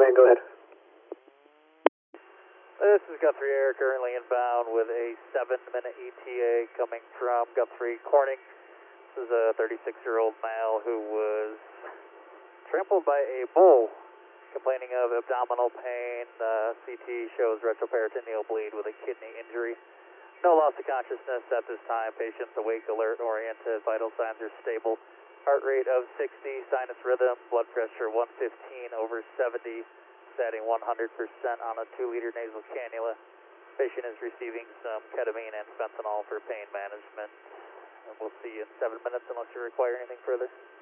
Command, go ahead. This is Guthrie Air, currently inbound with a 7-minute ETA coming from Guthrie Corning. This is a 36-year-old male who was trampled by a bull, complaining of abdominal pain. CT shows retroperitoneal bleed with a kidney injury. No loss of consciousness at this time. Patient's awake, alert, oriented. Vital signs are stable. Heart rate of 60, sinus rhythm, blood pressure 115/70, setting 100% on a 2-liter nasal cannula. Patient is receiving some ketamine and fentanyl for pain management. And we'll see you in 7 minutes unless you require anything further.